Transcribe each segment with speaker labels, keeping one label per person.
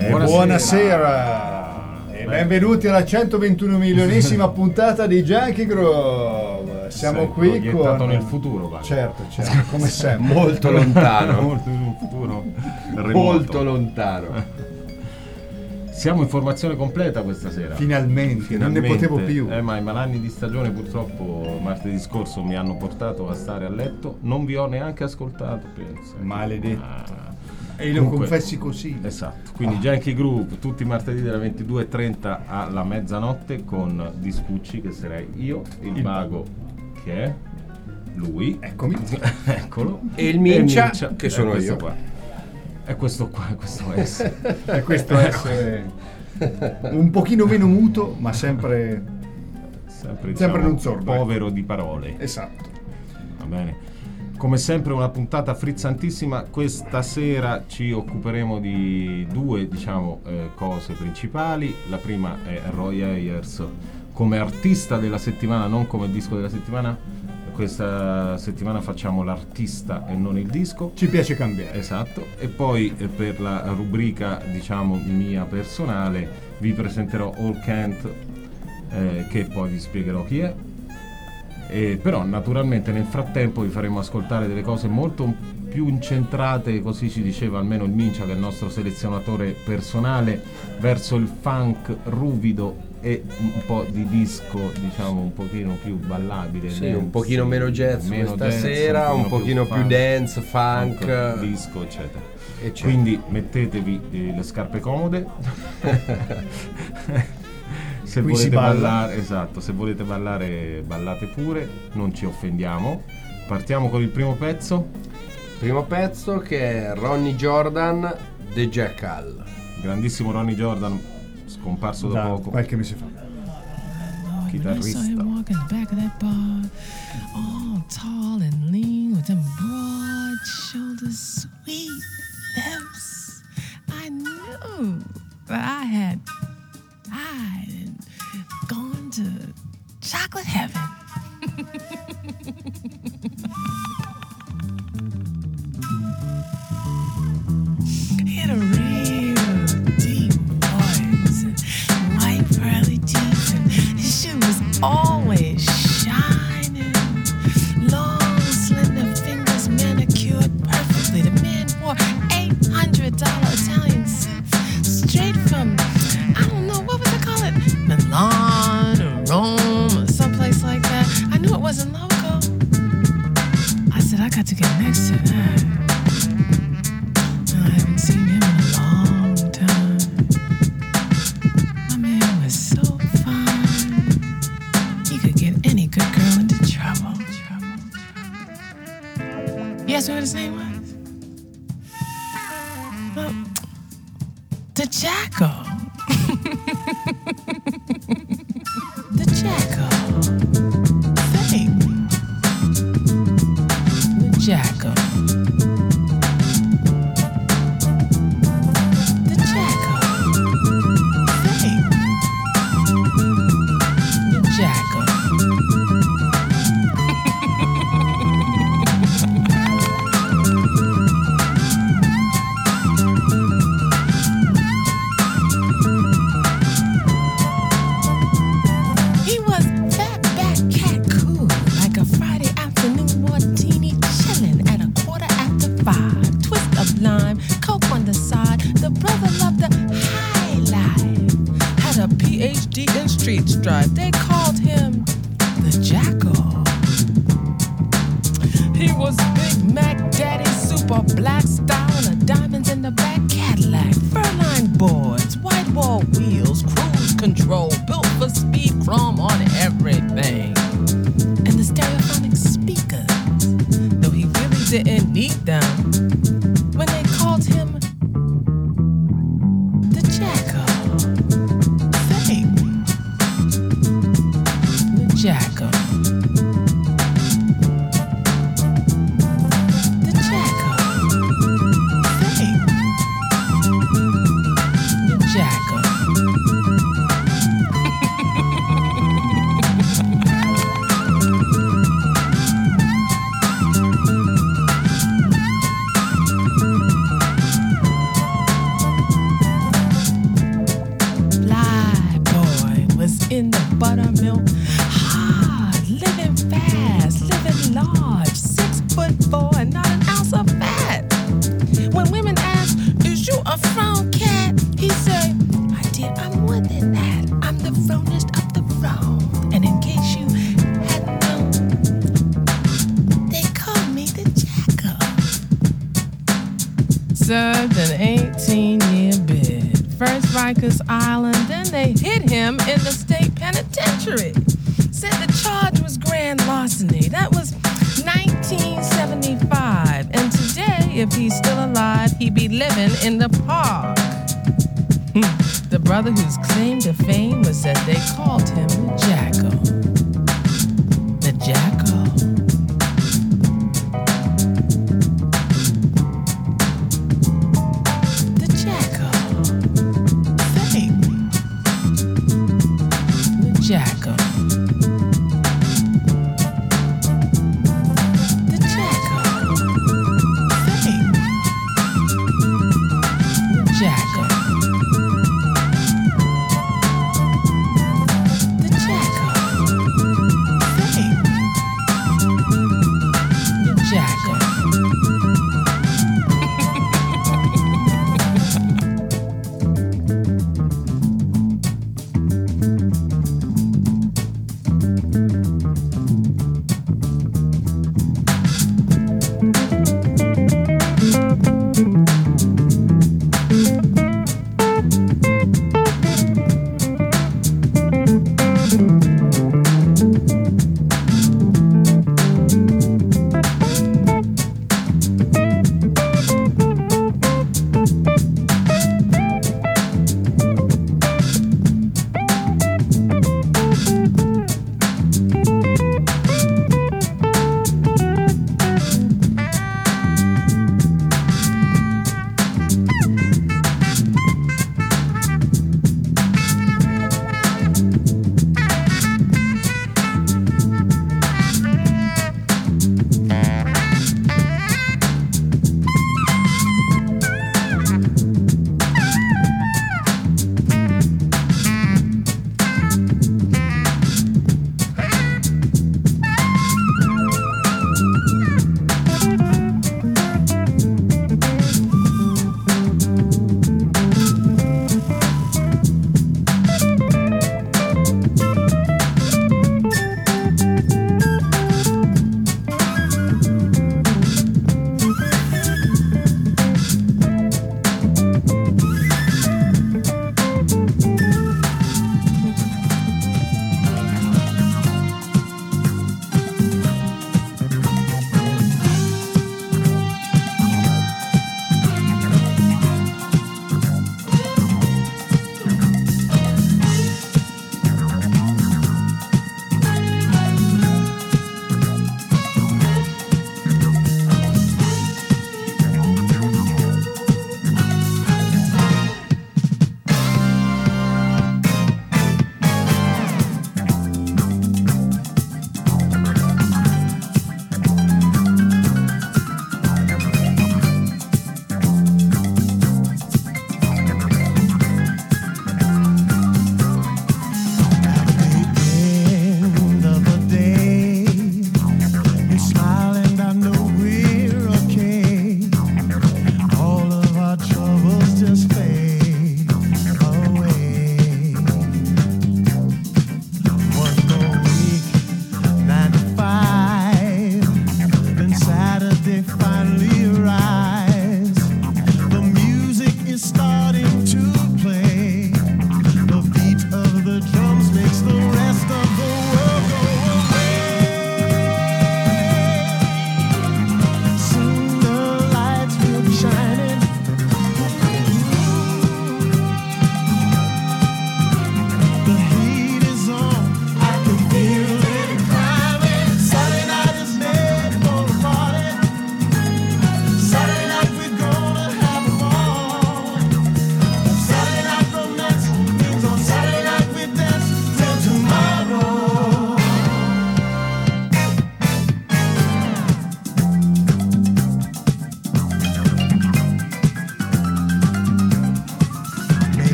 Speaker 1: Buonasera e benvenuti alla 121 milionesima puntata di Junkie Groove. Siamo qui con
Speaker 2: nel futuro, va.
Speaker 1: Certo, come sempre.
Speaker 3: Molto lontano.
Speaker 2: Molto in un futuro remoto.
Speaker 3: Molto lontano.
Speaker 2: Siamo in formazione completa questa sera.
Speaker 1: Finalmente. Non ne potevo più.
Speaker 2: Ma i malanni di stagione purtroppo martedì scorso mi hanno portato a stare a letto. Non vi ho neanche ascoltato, penso.
Speaker 1: Maledetto. E lo confessi così.
Speaker 2: Esatto. Quindi Junkie Groove tutti i martedì dalle 22:30 alla mezzanotte con Discucci, che sarei io, il mago che è lui.
Speaker 1: Eccomi.
Speaker 2: Eccolo.
Speaker 3: E il Mincia, che sono io.
Speaker 2: Qua. E questo qua, questo S.
Speaker 1: E questo S un pochino meno muto, ma sempre
Speaker 2: diciamo,
Speaker 1: non sordo.
Speaker 2: Povero di parole.
Speaker 1: Esatto.
Speaker 2: Va bene. Come sempre una puntata frizzantissima. Questa sera ci occuperemo di due, cose principali. La prima è Roy Ayers come artista della settimana, non come disco della settimana. Questa settimana facciamo l'artista e non il disco.
Speaker 1: Ci piace cambiare.
Speaker 2: Esatto. E poi per la rubrica, mia personale, vi presenterò All Kent, che poi vi spiegherò chi è. Però naturalmente nel frattempo vi faremo ascoltare delle cose molto più incentrate, così ci diceva almeno il Mincia, che è il nostro selezionatore personale, verso il funk ruvido e un po' di disco, un pochino più ballabile.
Speaker 3: Sì,
Speaker 2: dance,
Speaker 3: un pochino meno jazz questa sera, un pochino più dance, funk,
Speaker 2: disco, eccetera. Quindi mettetevi le scarpe comode. Se volete ballare, esatto, se volete ballare, ballate pure, non ci offendiamo. Partiamo con il primo pezzo.
Speaker 3: Primo pezzo che è Ronnie Jordan, The Jackal.
Speaker 2: Grandissimo Ronnie Jordan, scomparso da poco.
Speaker 1: Qualche mese fa.
Speaker 2: Chitarrista.
Speaker 4: All tall and lean with them broad shoulders, sweet lips. I knew that I had died and gone to chocolate heaven. He had a real deep voice and white pearly teeth, and his shoe was always shining. Long slender fingers manicured perfectly. The man wore $800 Italian suits straight from, I don't know, what was it called? Milan or Rome or someplace like that. I knew it wasn't local. I said, I got to get next to that. I haven't seen him in a long time. My man was so fine. He could get any good girl into trouble. You asked me what his name was? Well, the Jackal. The Jackal. Thank me. The Jackal. The Jackal. Thank me. The Jackal. He was fat, back, cat, cool, like a Friday afternoon martini, chillin' at 5:15. Twist of lime, coke on the side. The brother loved the high life. Had a PhD in street stripe. They called him the Jackal. He was Big Mac Daddy, super black style, and diamonds in the back Cadillac. Furline boards, white wall wheels, cruise control, built for speed, chrome on everything. And the stereophonic speakers, though he really didn't need them, when they called him the Jackal. Thank me.
Speaker 5: first Rikers Island, then they hit him in the state penitentiary. Said the charge was grand larceny. That was 1975. And today, if he's still alive, he'd be living in the park. The brother whose claim to fame was that they called him the Jackal. The Jackal. The Jackal. Say. The Jackal. The Jackal. Say. The Jackal. The Jackal.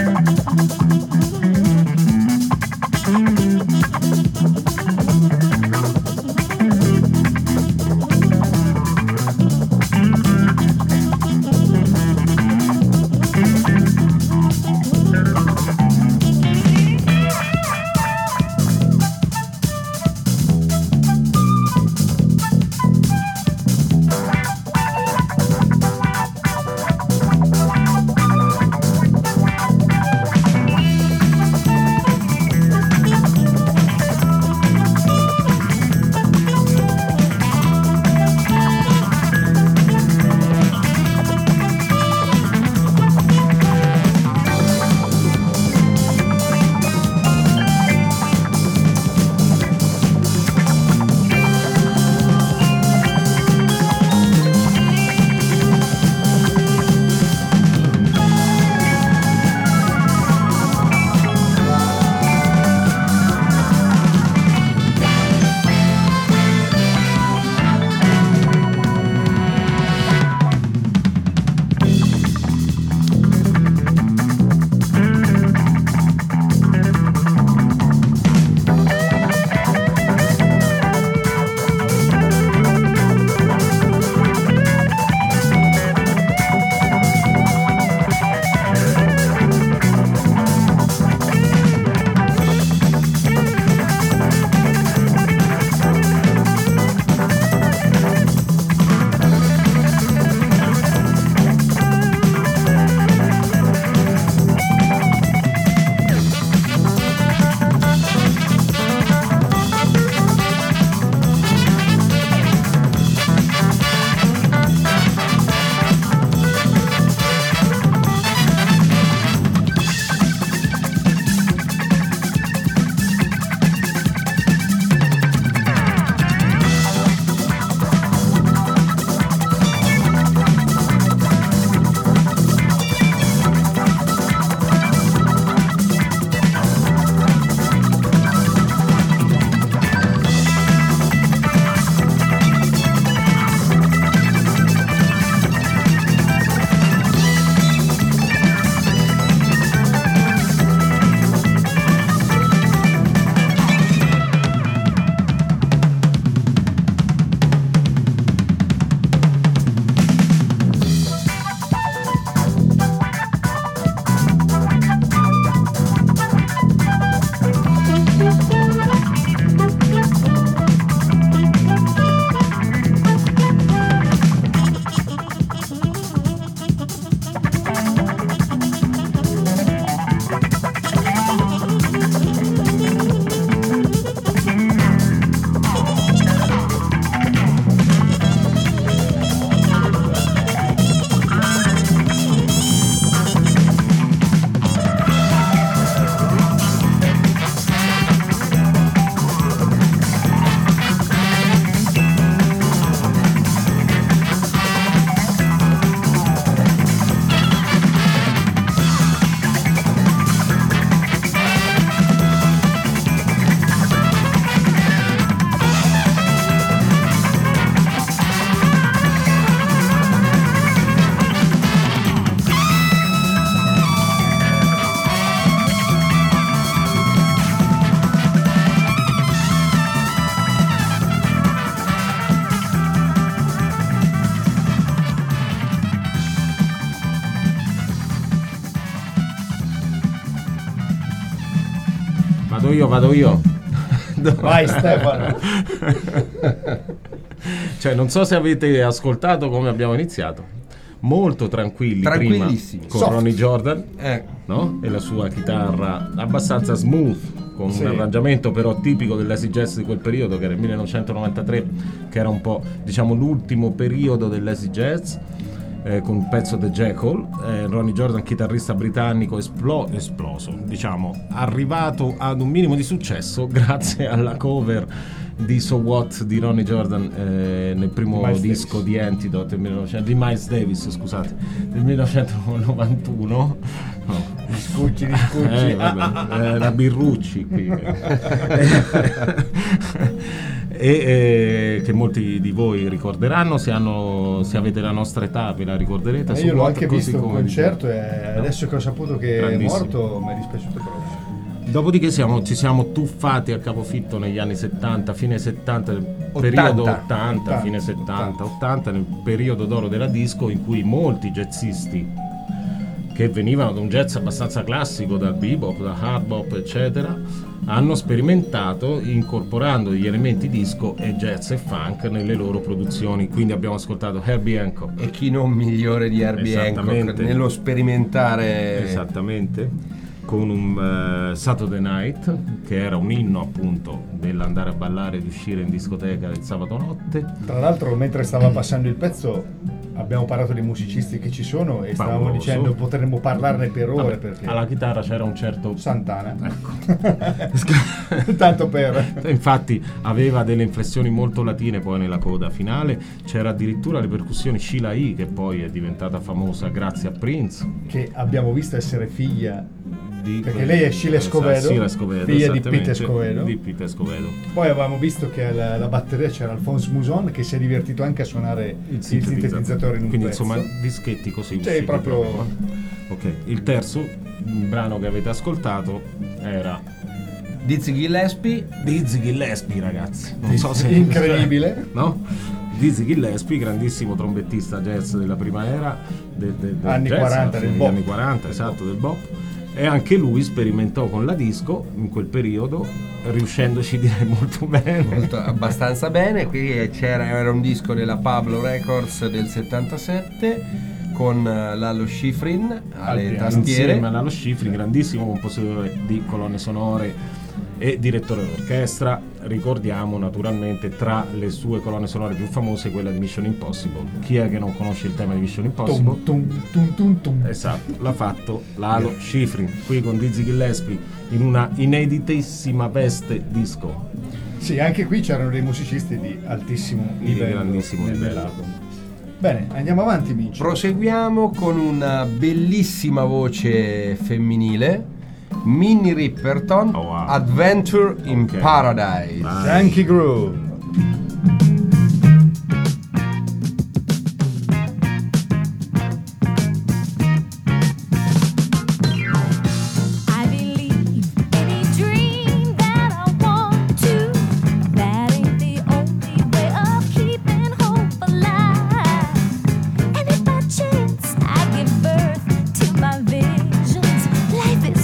Speaker 2: Vado io.
Speaker 1: Vai Stefano.
Speaker 2: Cioè, non so se avete ascoltato come abbiamo iniziato. Molto tranquillissimi con
Speaker 3: soft.
Speaker 2: Ronnie Jordan, no? E la sua chitarra abbastanza smooth, con un arrangiamento però tipico dell'acid jazz di quel periodo, che era il 1993, che era un po', diciamo, l'ultimo periodo dell'acid jazz, con un pezzo The Jackal. Ronnie Jordan, chitarrista britannico esploso, diciamo, arrivato ad un minimo di successo grazie alla cover di So What di Ronnie Jordan nel primo disco di Antidote di Miles Davis, scusate, del 1991.
Speaker 1: Discucci.
Speaker 2: La Birrucci qui. e che molti di voi ricorderanno, se avete la nostra età ve la ricorderete.
Speaker 1: Io l'ho anche
Speaker 2: così
Speaker 1: visto un
Speaker 2: come
Speaker 1: concerto e adesso che ho saputo che è morto mi è dispiaciuto proprio.
Speaker 2: Dopodiché ci siamo tuffati a capofitto negli anni 70, fine 70, periodo 80, fine 70, 80, nel periodo d'oro della disco, in cui molti jazzisti che venivano da un jazz abbastanza classico, dal bebop, da hard bop, eccetera, hanno sperimentato incorporando gli elementi disco e jazz e funk nelle loro produzioni. Quindi abbiamo ascoltato Herbie Hancock.
Speaker 3: E chi non migliore di Herbie Hancock nello sperimentare.
Speaker 2: Esattamente. Con un Saturday Night, che era un inno appunto dell'andare a ballare e di uscire in discoteca il sabato notte.
Speaker 1: Tra l'altro, mentre stava passando il pezzo, abbiamo parlato dei musicisti che ci sono e stavamo dicendo potremmo parlarne per ore. Perché
Speaker 2: alla chitarra c'era un certo
Speaker 1: Santana,
Speaker 2: ecco.
Speaker 1: Tanto per.
Speaker 2: Infatti aveva delle inflessioni molto latine poi nella coda finale. C'era addirittura le percussioni Sheila E., che poi è diventata famosa grazie a Prince,
Speaker 1: che abbiamo visto essere figlia perché
Speaker 2: di
Speaker 1: lei è Sheila Escovedo, figlia di Pete
Speaker 2: Escovedo.
Speaker 1: Poi avevamo visto che alla batteria c'era Alphonse Mouzon, che si è divertito anche a suonare il sintetizzatore in un
Speaker 2: quindi
Speaker 1: pezzo.
Speaker 2: insomma dischetti così.
Speaker 1: Cioè, proprio.
Speaker 2: Ok, il terzo brano che avete ascoltato era
Speaker 3: Dizzy Gillespie,
Speaker 2: ragazzi, non so se
Speaker 1: incredibile,
Speaker 2: no? Dizzy Gillespie, grandissimo trombettista jazz della prima era del
Speaker 1: anni
Speaker 2: jazz,
Speaker 1: 40 del bop.
Speaker 2: anni 40, esatto, del bop. E anche lui sperimentò con la disco in quel periodo, riuscendoci direi molto bene.
Speaker 3: Abbastanza bene. Qui era un disco della Pablo Records del 77 con Lalo Schifrin alle tastiere.
Speaker 2: Insieme a Lalo Schifrin, grandissimo compositore di colonne sonore e direttore d'orchestra. Ricordiamo naturalmente tra le sue colonne sonore più famose quella di Mission Impossible. Chi è che non conosce il tema di Mission Impossible? Esatto, l'ha fatto Lalo Schifrin qui con Dizzy Gillespie in una ineditissima veste disco.
Speaker 1: Sì, anche qui c'erano dei musicisti di altissimo livello,
Speaker 2: di grandissimo livello.
Speaker 1: Bene, andiamo avanti, Minci.
Speaker 3: Proseguiamo con una bellissima voce femminile, Minnie Riperton, Adventure in Paradise.
Speaker 1: Yankee Groove.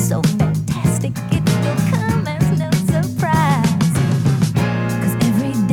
Speaker 6: Every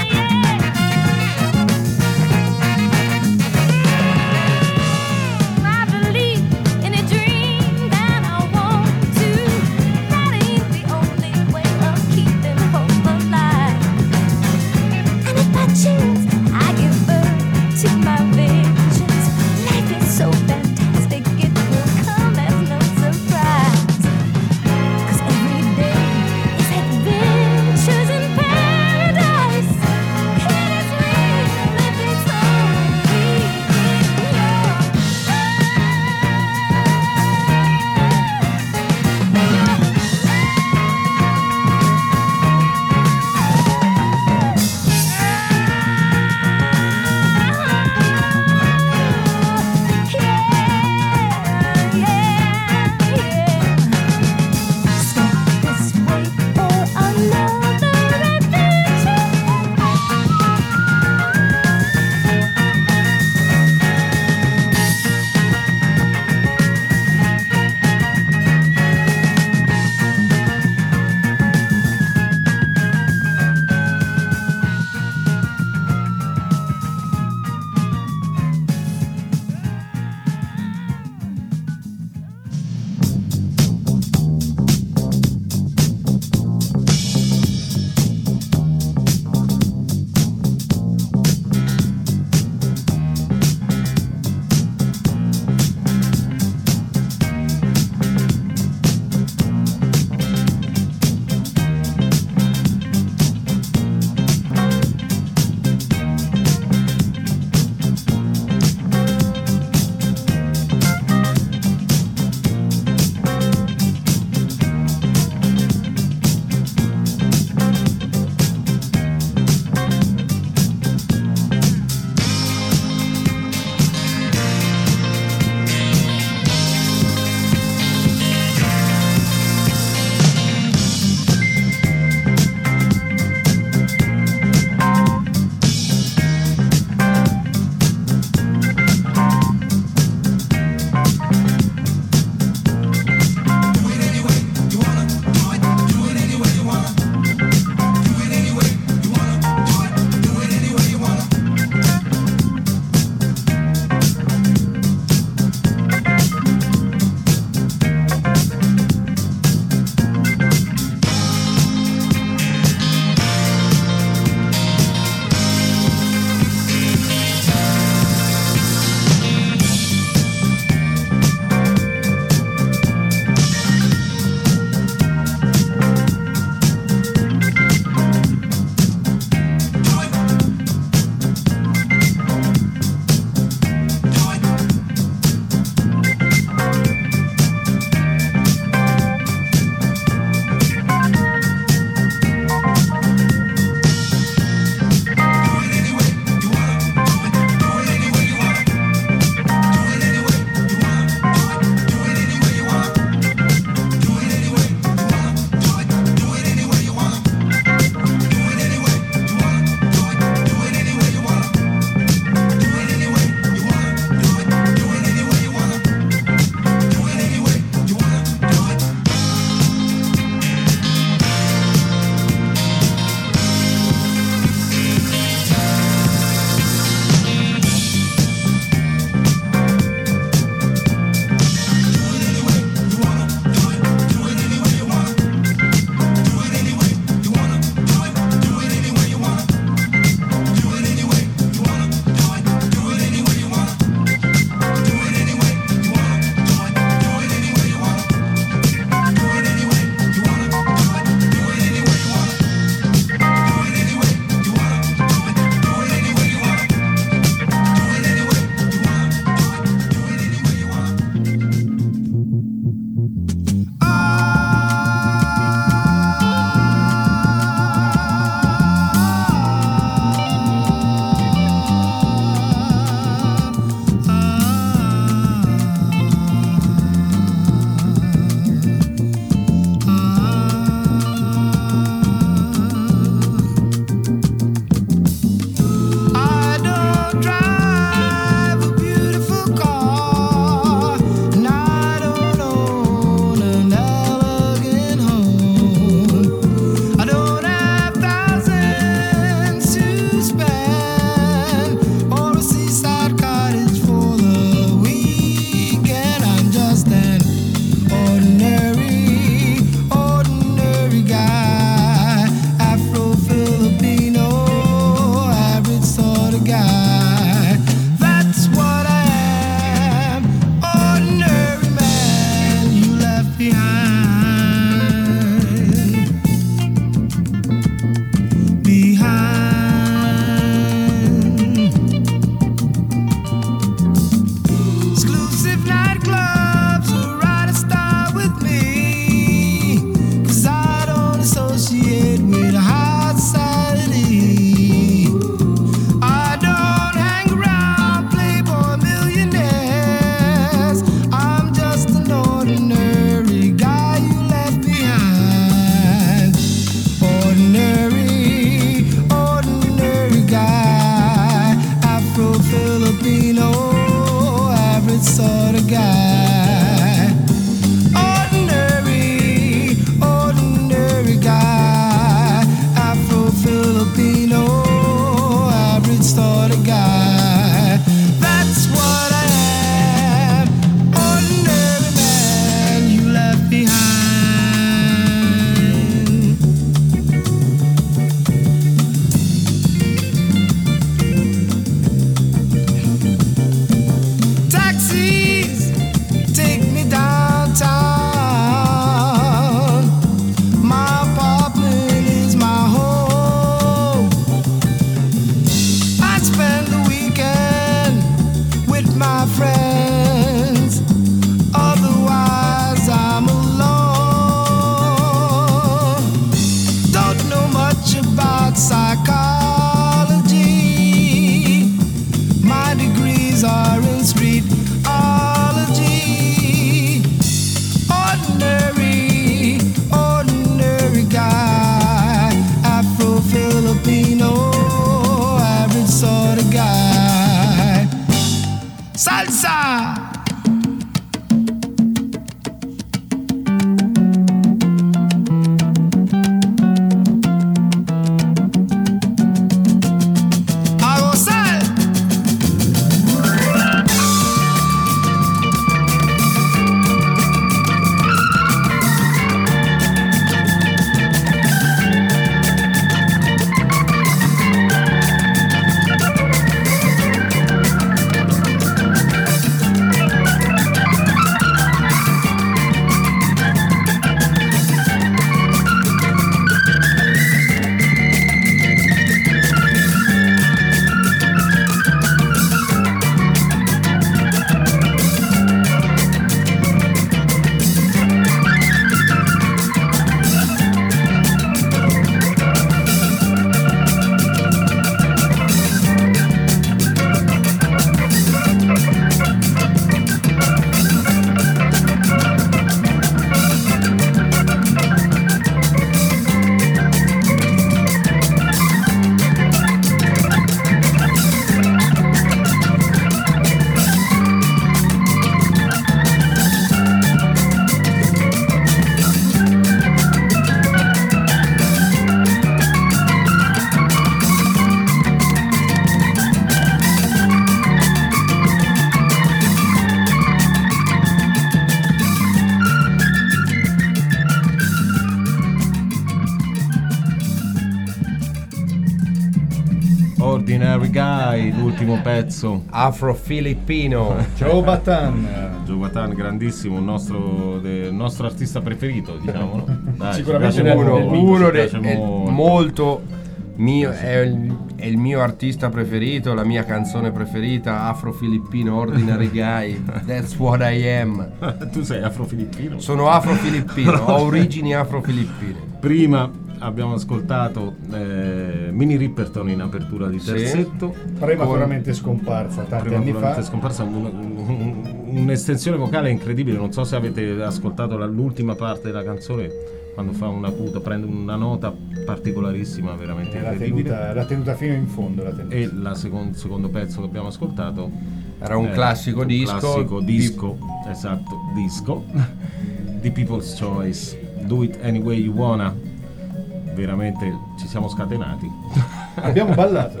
Speaker 2: Ordinary Guy, l'ultimo pezzo.
Speaker 3: Afro-filippino.
Speaker 1: Joe Bataan.
Speaker 2: Joe Bataan, grandissimo, il nostro artista preferito, diciamo, no? Dai,
Speaker 1: Sicuramente
Speaker 2: ci piace
Speaker 3: uno
Speaker 2: ci piace
Speaker 3: molto mio, è il mio artista preferito, la mia canzone preferita, Afro-Filippino, Ordinary Guy. That's what I am.
Speaker 2: Tu sei afro-filippino?
Speaker 3: Sono afro-filippino, ho origini afro-filippine.
Speaker 2: Prima abbiamo ascoltato Minnie Riperton in apertura di terzetto.
Speaker 1: Prematuramente scomparsa tanti anni fa.
Speaker 2: È scomparsa un'estensione vocale incredibile. Non so se avete ascoltato l'ultima parte della canzone, quando fa un acuto, prende una nota particolarissima, veramente incredibile.
Speaker 1: L'ha tenuta fino in fondo.
Speaker 2: E il secondo pezzo che abbiamo ascoltato
Speaker 3: era un classico disco.
Speaker 2: Esatto, disco di People's Choice, Do It Any Way You Wanna. Veramente ci siamo scatenati.
Speaker 1: Abbiamo ballato.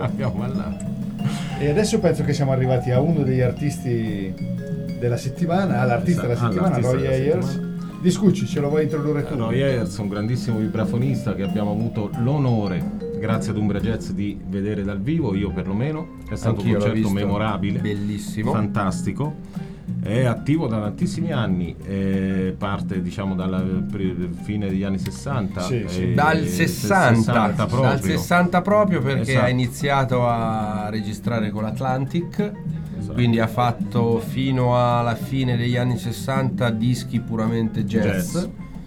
Speaker 1: E adesso penso che siamo arrivati a uno degli artisti della settimana, all'artista della settimana, Roy Ayers. Discuci, ce lo vuoi introdurre tu?
Speaker 2: Roy Ayers, un grandissimo vibrafonista che abbiamo avuto l'onore, grazie ad Umbria Jazz, di vedere dal vivo, io perlomeno. È stato un concerto memorabile,
Speaker 3: bellissimo,
Speaker 2: fantastico. È attivo da tantissimi anni, parte diciamo dalla fine degli anni 60,
Speaker 3: dal 60 proprio, perché
Speaker 2: esatto.
Speaker 3: Ha iniziato a registrare con l'Atlantic, esatto. Quindi ha fatto fino alla fine degli anni 60 dischi puramente jazz,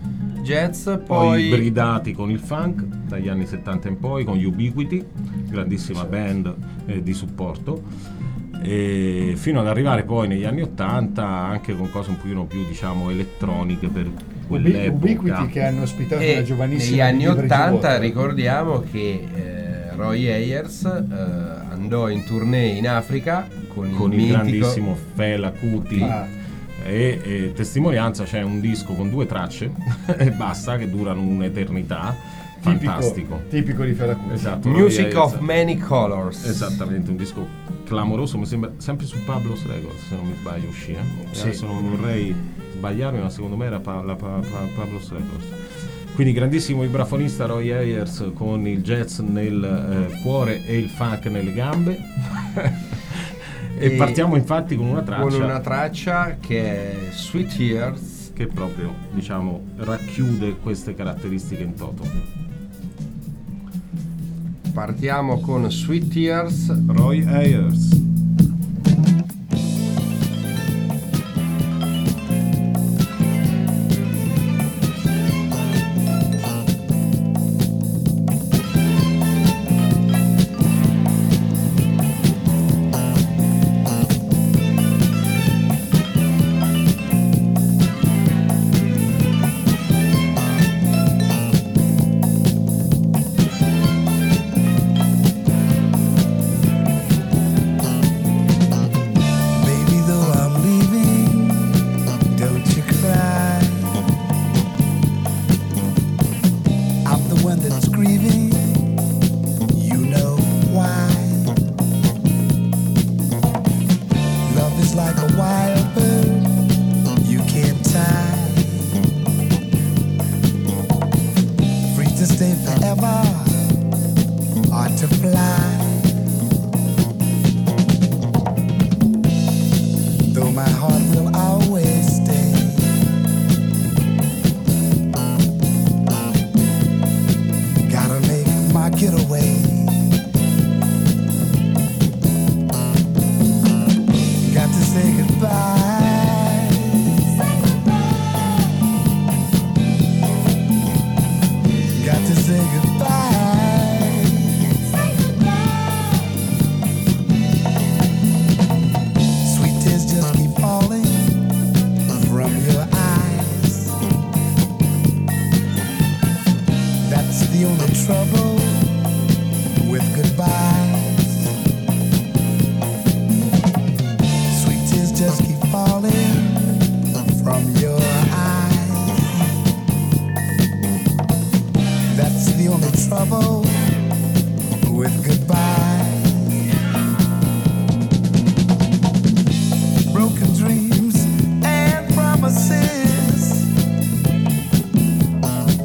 Speaker 3: poi
Speaker 2: ibridati con il funk dagli anni 70 in poi, con Ubiquity, grandissima band di supporto. E fino ad arrivare poi negli anni 80 anche con cose un pochino più, diciamo, elettroniche per quell'epoca.
Speaker 1: Ubiquity, che hanno ospitato una giovanissima.
Speaker 3: Negli anni 80 ricordiamo che Roy Ayers andò in tournée in Africa con il
Speaker 2: grandissimo Fela Kuti. E testimonianza, c'è un disco con 2 tracce e basta, che durano un'eternità. Fantastico,
Speaker 1: tipico di Fela Kuti.
Speaker 2: Esatto,
Speaker 3: Music of Many Colors.
Speaker 2: Esattamente, un disco clamoroso, mi sembra sempre su Pablo's Records, se non mi sbaglio, uscì. Adesso non vorrei sbagliarmi, ma secondo me era Pablo's Records. Quindi grandissimo vibrafonista Roy Ayers, con il jazz nel cuore e il funk nelle gambe. E partiamo infatti con una traccia che è Sweet Tears, che proprio, diciamo, racchiude queste caratteristiche in toto.
Speaker 3: Partiamo con Sweet Tears,
Speaker 2: Roy Ayers.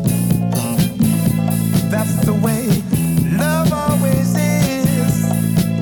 Speaker 6: That's the way love always is.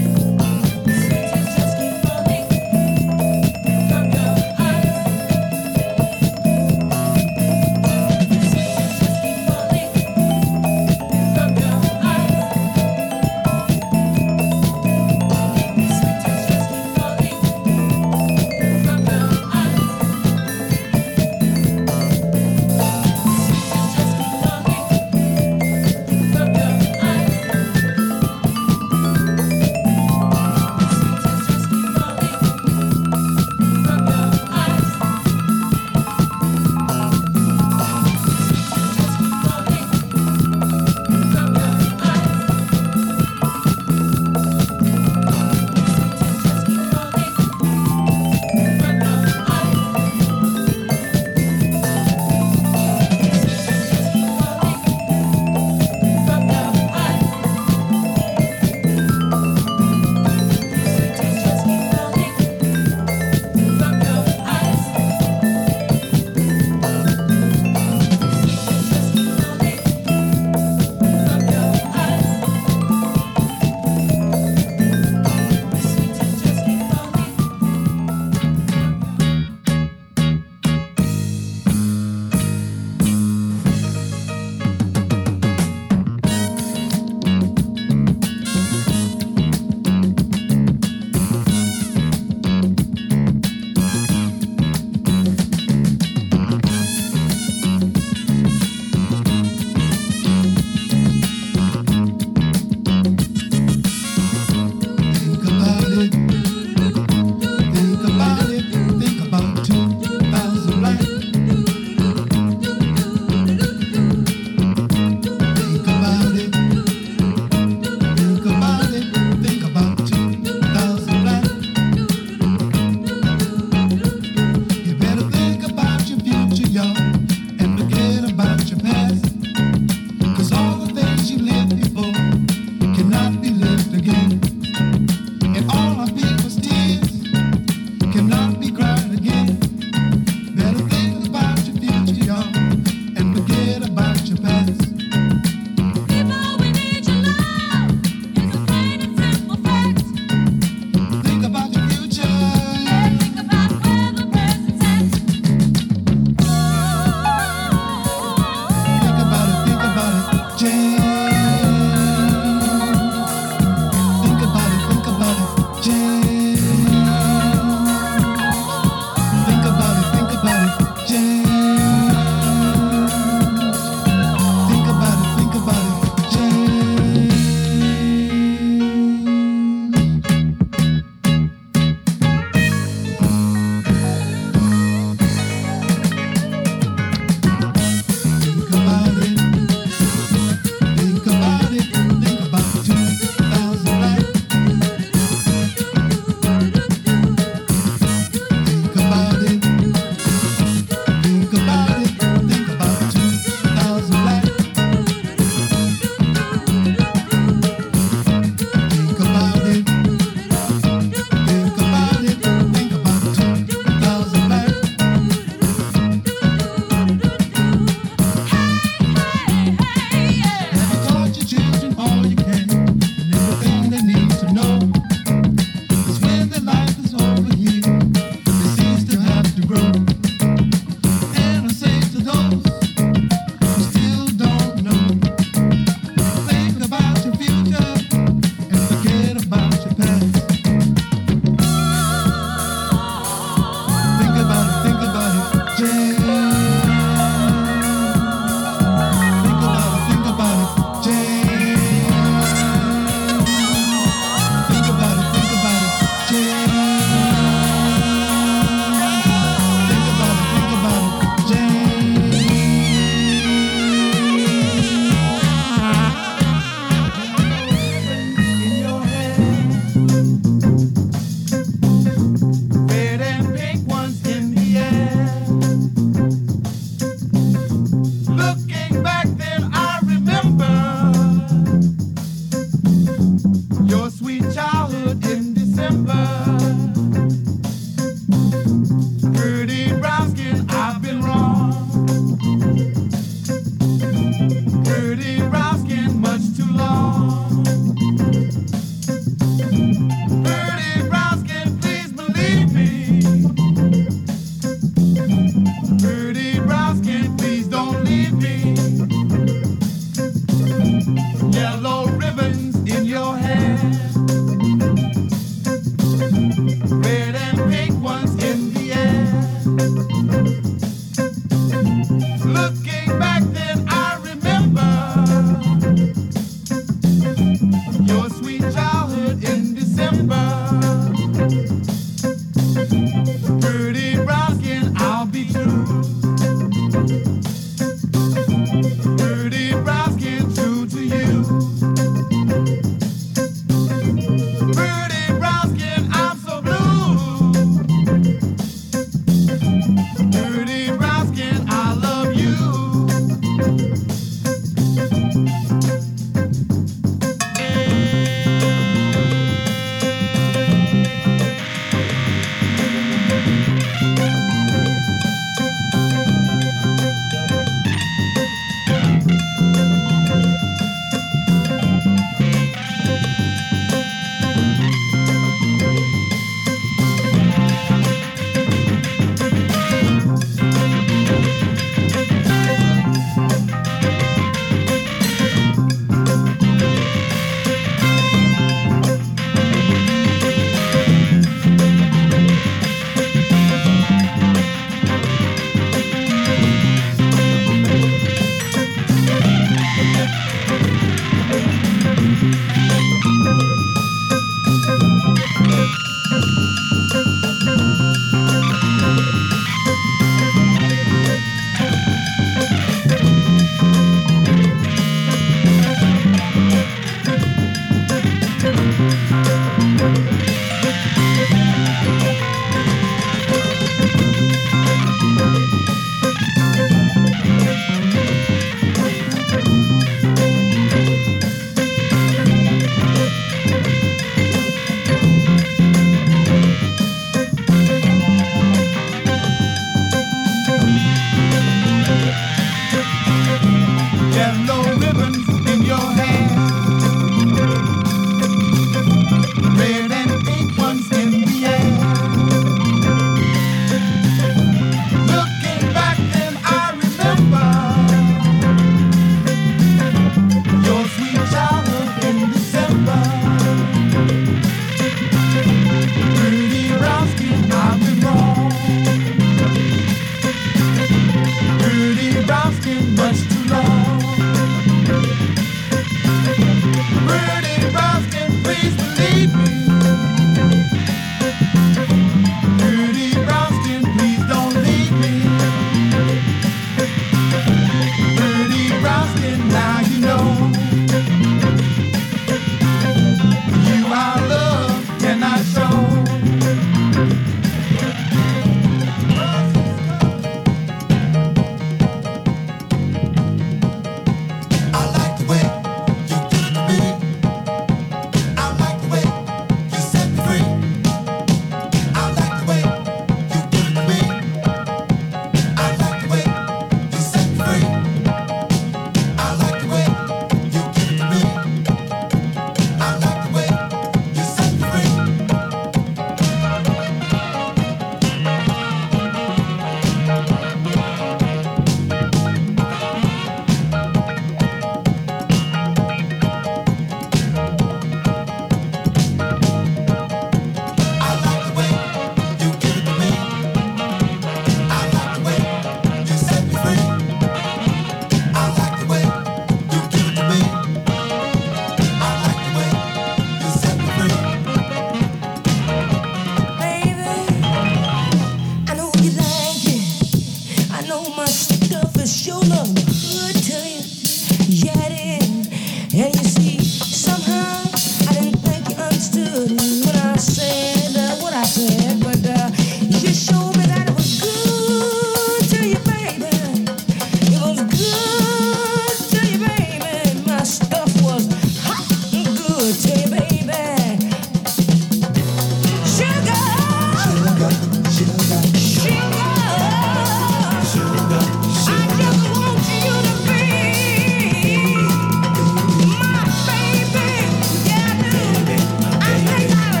Speaker 6: I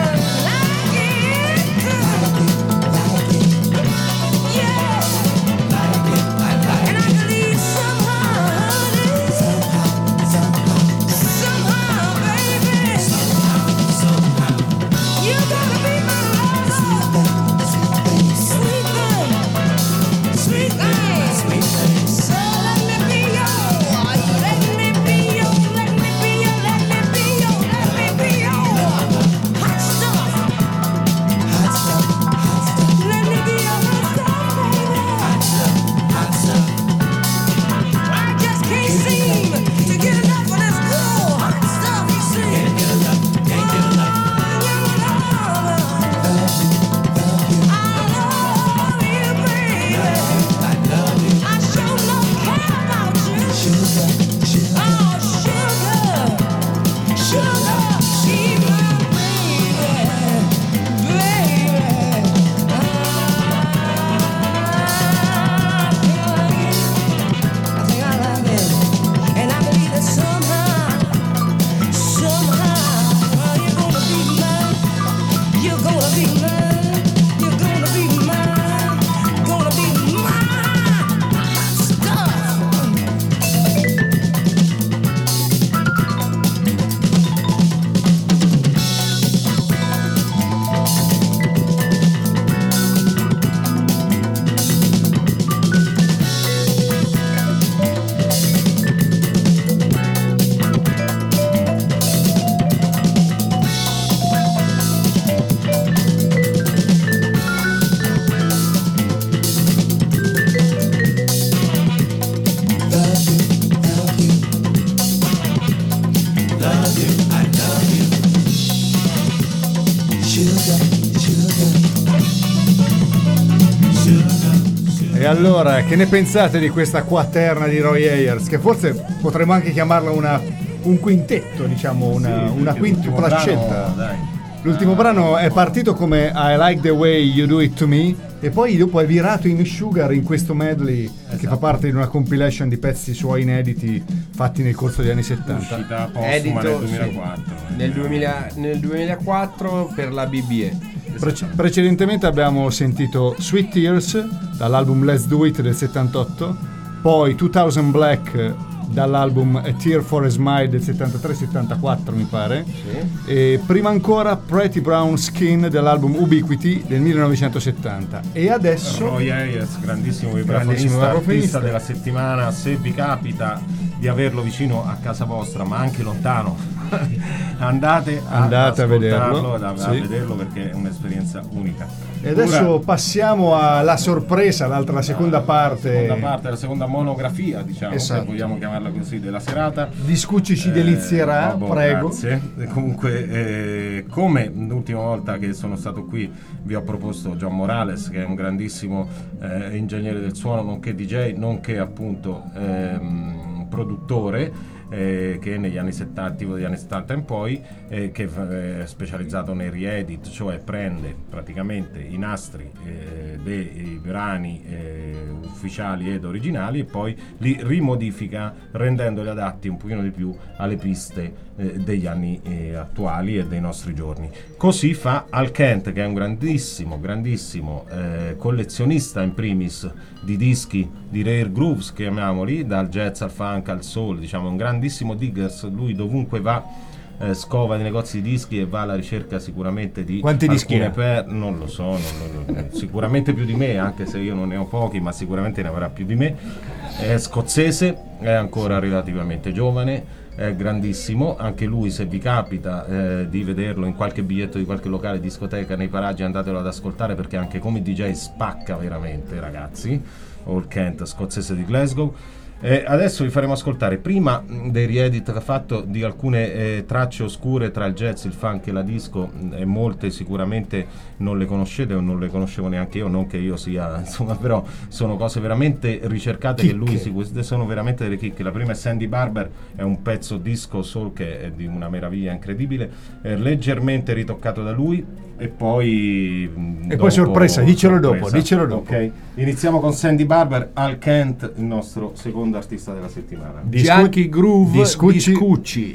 Speaker 1: E allora, che ne pensate di questa quaterna di Roy Ayers? Che forse potremmo anche chiamarla un quintetto, diciamo, una quintupla scelta. L'ultimo brano è partito come I Like the Way You Do It To Me e poi dopo è virato in Sugar in questo medley che fa parte di una compilation di pezzi suoi inediti fatti nel corso degli anni 70.
Speaker 2: Uscita postuma nel 2004.
Speaker 3: Sì. Nel 2004 per la BBE.
Speaker 1: Precedentemente abbiamo sentito Sweet Tears dall'album Let's Do It del 78, poi 2000 Black dall'album A Tear for a Smile del 73-74 mi pare, sì. E prima ancora Pretty Brown Skin dell'album Ubiquity del 1970 e adesso
Speaker 2: Roy Ayers, grandissimo vibrafonista, artista della settimana. Se vi capita di averlo vicino a casa vostra ma anche lontano andate a vederlo, a vederlo perché è un'esperienza unica.
Speaker 1: E adesso passiamo alla sorpresa, la seconda parte,
Speaker 2: la seconda monografia, diciamo, esatto, se vogliamo chiamarla così, della serata.
Speaker 1: Discucci ci delizierà, prego.
Speaker 2: Grazie. Comunque, come l'ultima volta che sono stato qui vi ho proposto John Morales, che è un grandissimo ingegnere del suono, nonché DJ, nonché appunto produttore, che negli anni 70, tipo degli anni 70 in poi, che è specializzato nei re-edit, cioè prende praticamente i nastri dei brani ufficiali ed originali e poi li rimodifica rendendoli adatti un pochino di più alle piste degli anni attuali e dei nostri giorni. Così fa Al Kent, che è un grandissimo collezionista in primis di dischi di rare grooves, chiamiamoli, dal jazz al funk al soul, diciamo un grandissimo diggers. Lui dovunque va scova nei negozi di dischi e va alla ricerca sicuramente di
Speaker 1: quanti dischi
Speaker 2: non lo so, sicuramente più di me, anche se io non ne ho pochi, ma sicuramente ne avrà più di me. È scozzese, è ancora relativamente giovane, è grandissimo, anche lui, se vi capita di vederlo in qualche biglietto di qualche locale, discoteca, nei paraggi, andatelo ad ascoltare perché anche come DJ spacca veramente, ragazzi. Al Kent, scozzese di Glasgow. Adesso vi faremo ascoltare, prima dei re-edit che ha fatto, di alcune tracce oscure tra il jazz, il funk e la disco, e molte sicuramente non le conoscete o non le conoscevo neanche io, non che io sia, insomma, però sono cose veramente ricercate, chicche. Che lui sono veramente delle chicche. La prima è Sandy Barber, è un pezzo disco soul che è di una meraviglia incredibile, leggermente ritoccato da lui, e poi
Speaker 1: sorpresa, dicelo dopo.
Speaker 2: Ok, iniziamo con Sandy Barber, Al Kent, il nostro secondo artista della settimana.
Speaker 3: Junkie Groove Discucci.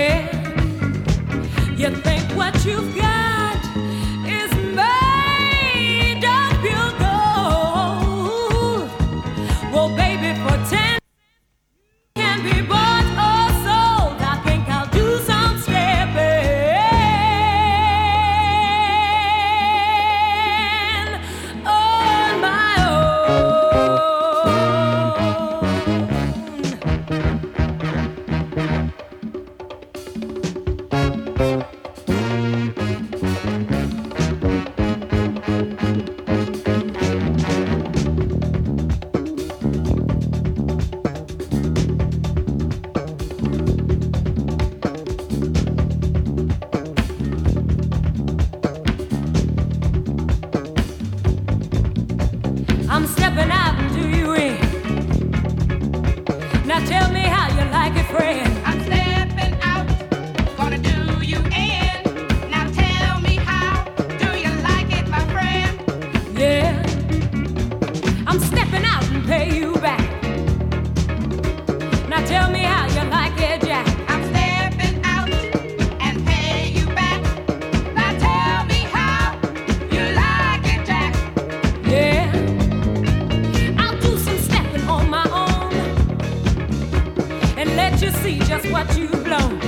Speaker 6: Yeah, you think what you've got is made of pure gold. Well, baby, for 10 can be bought or sold. I think I'll do some stepping on my own. I'm stepping out into you in. Now tell me how you like it, friend.
Speaker 7: I'm stepping out, gonna do you in. Now tell me how, do you like it, my friend?
Speaker 6: Yeah, I'm stepping out and pay you back. Now tell me how you like it, Jack.
Speaker 7: I'm stepping out and pay you back. Now tell me how, you like it, Jack?
Speaker 6: Yeah, I'll do some stepping on my own and let you see just what you've blown.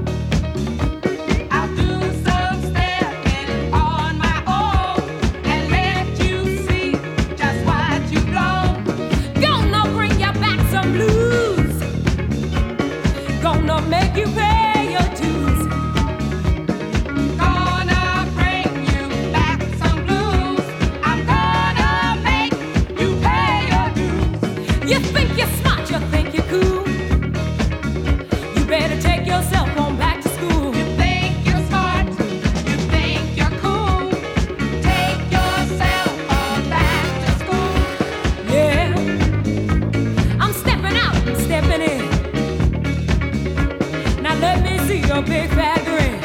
Speaker 7: I'll do some stepping on my own and let you see just what you've blown.
Speaker 6: Gonna bring you back some blues. Gonna make you pay your dues.
Speaker 7: Gonna bring you back some blues. I'm gonna make you pay your dues.
Speaker 6: You think you're smart, you think you're cool. You better take yourself on back to school.
Speaker 7: You think you're smart, you think you're cool. Take yourself on back to school.
Speaker 6: Yeah, I'm stepping out and stepping in. Now let me see your big fat grin.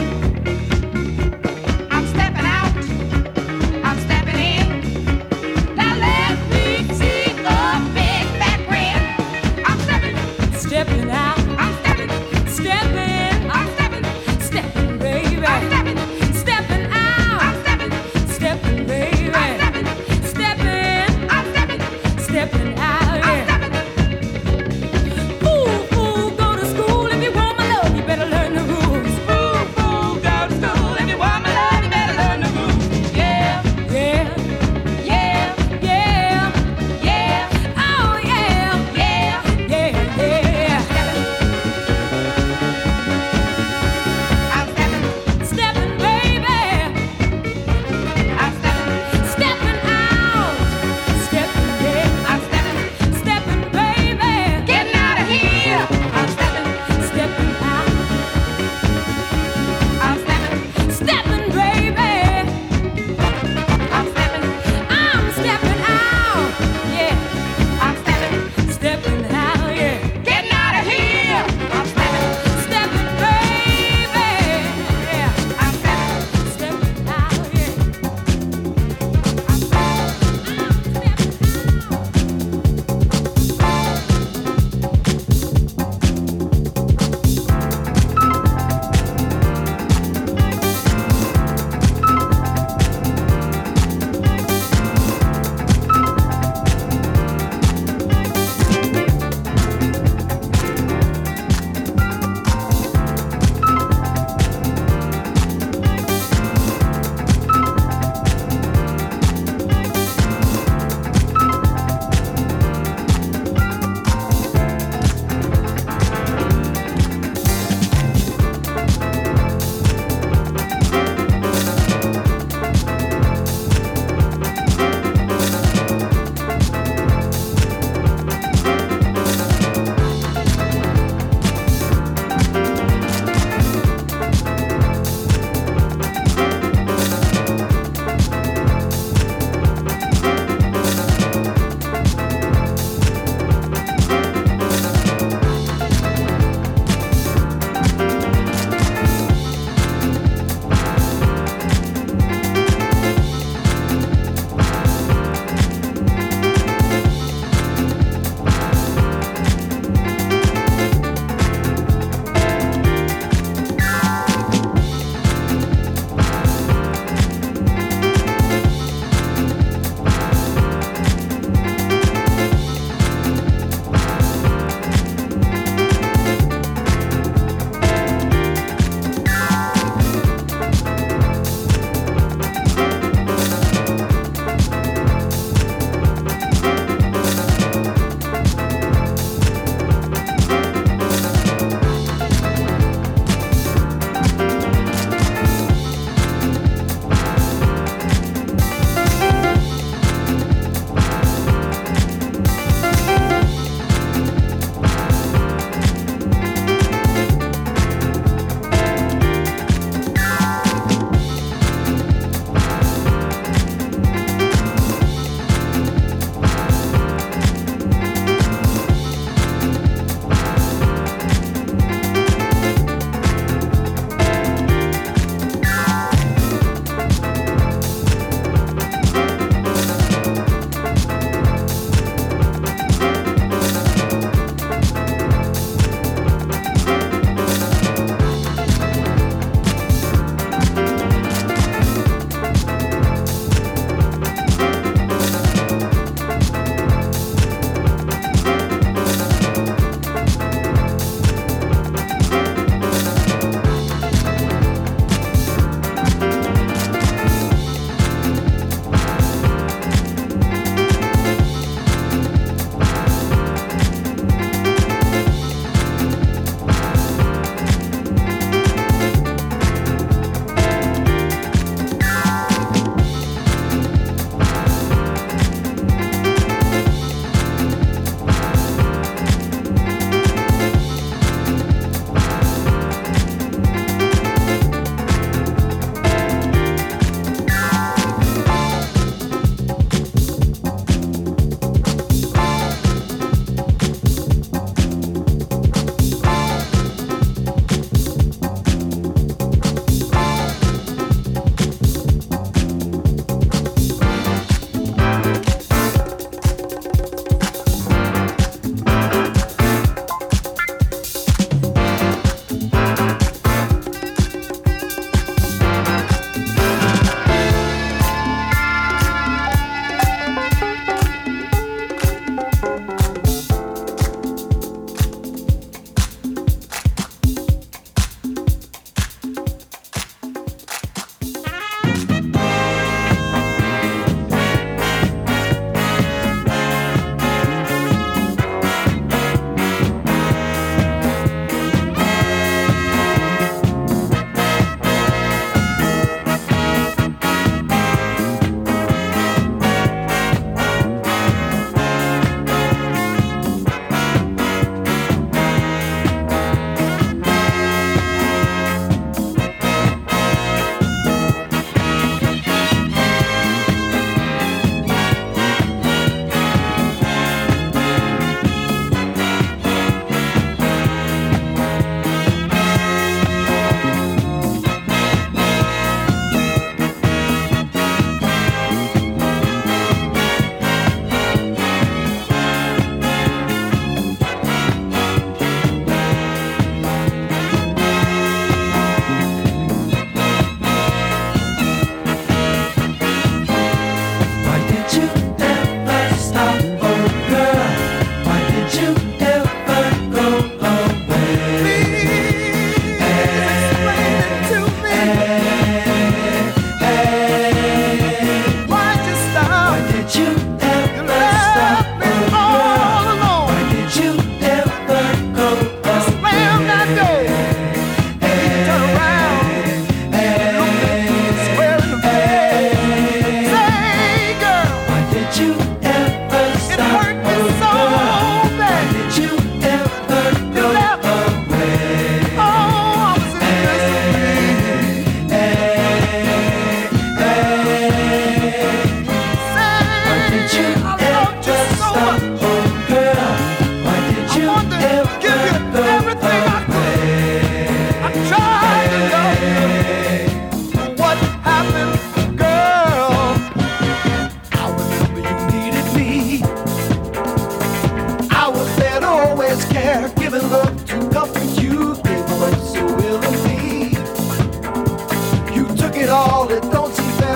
Speaker 7: I'm stepping out, I'm stepping in. Now let me see the big fat grin. I'm stepping
Speaker 6: Stepping out,
Speaker 7: I'm stepping,
Speaker 6: stepping,
Speaker 7: I'm stepping,
Speaker 6: stepping, baby.
Speaker 7: I'm stepping,
Speaker 6: Stepping out,
Speaker 7: I'm stepping,
Speaker 6: stepping, baby.
Speaker 7: I'm stepping,
Speaker 6: Stepping,
Speaker 7: I'm stepping,
Speaker 6: stepping out,
Speaker 7: I'm
Speaker 6: yeah.
Speaker 7: stepping.
Speaker 6: Fool, fool, go to school if you want my love. You better learn the rules.
Speaker 7: Fool,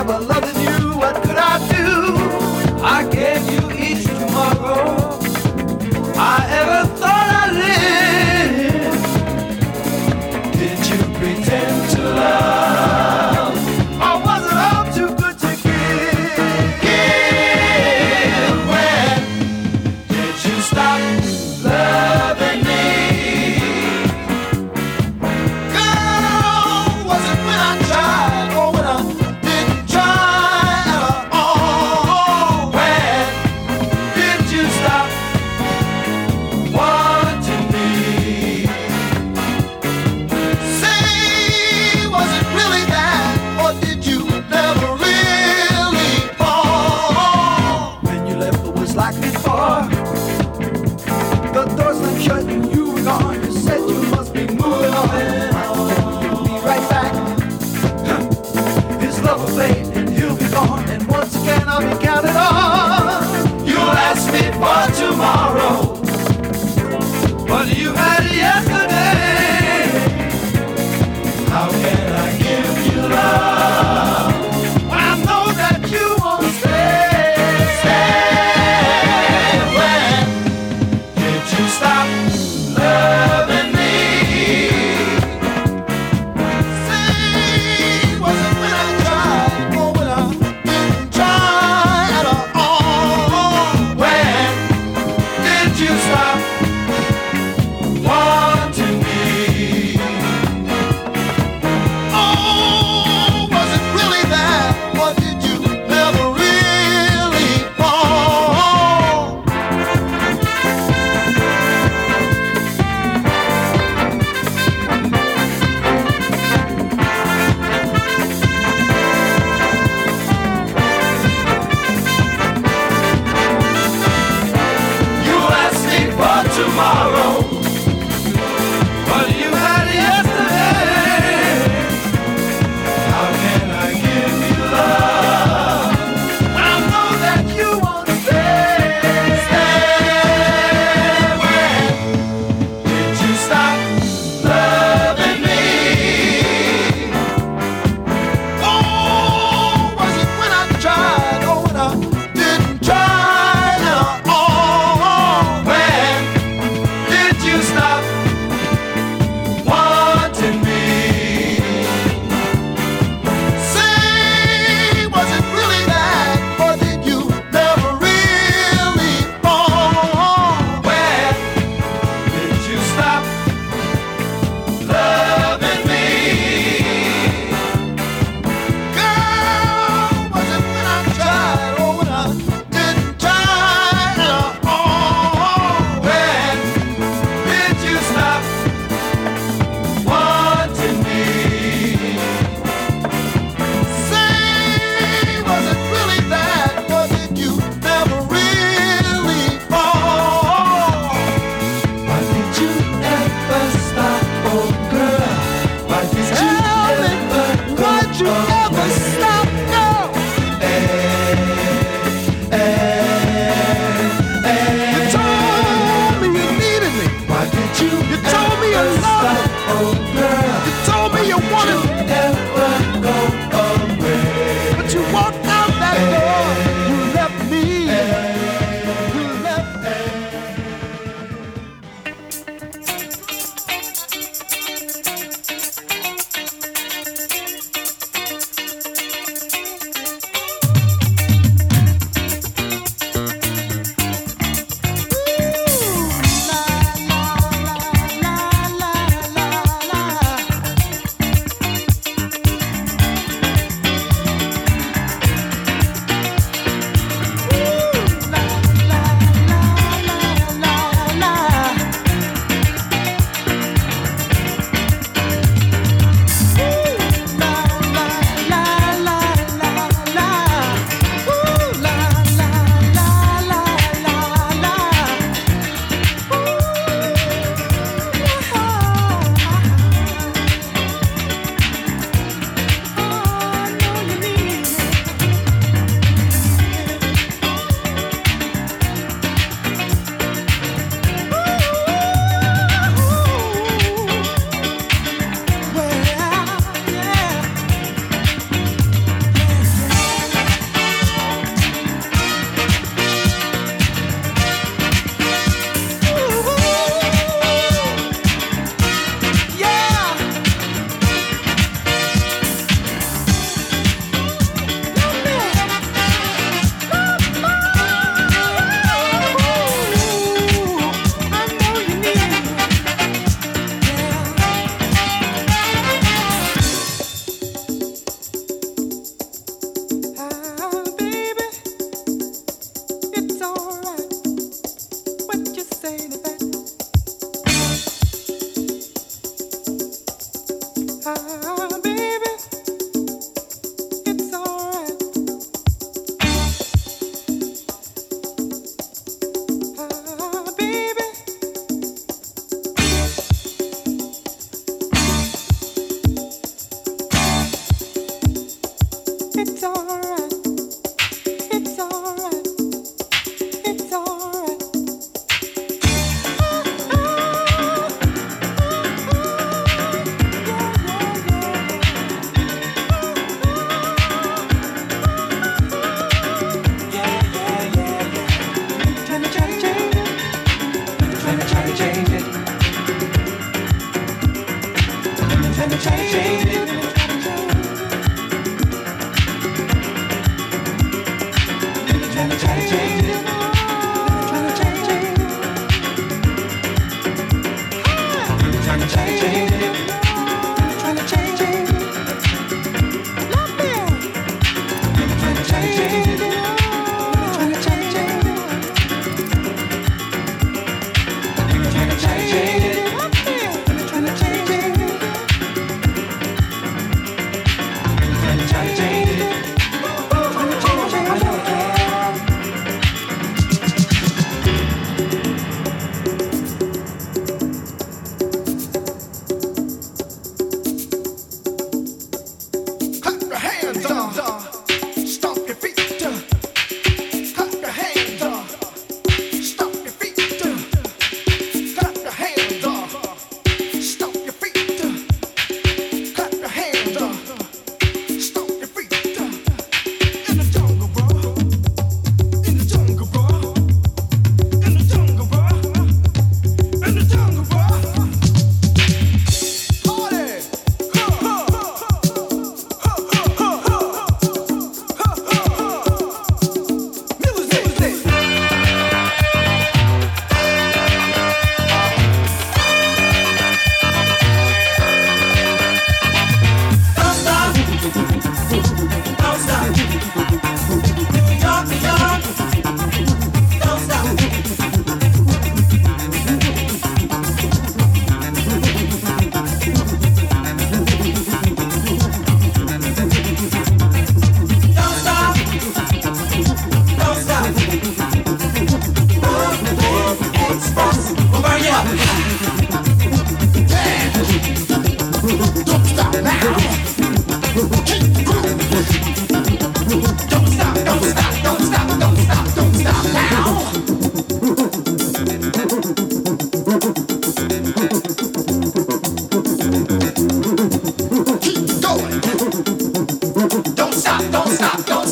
Speaker 8: never loving you, what could I do? I gave you each tomorrow I ever thought I'd live. Did you pretend to love, or was it all too good to give? When did you stop loving me? Girl, was it when I tried, or when I didn't try?